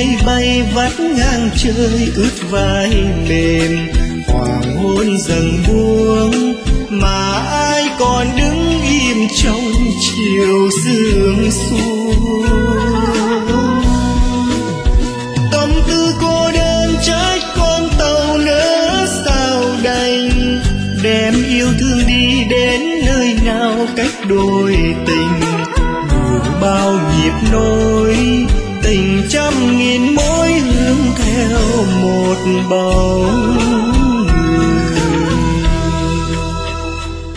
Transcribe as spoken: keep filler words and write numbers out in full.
máy bay vắt ngang trời ướt vai mềm. Hoàng hôn dần buông mà ai còn đứng im trong chiều sương xuống. Tâm tư cô đơn trách con tàu nỡ sao đành, đem yêu thương đi đến nơi nào cách đôi tình. Đủ bao nhịp nối tình trăm nghìn mối hướng theo một bóng.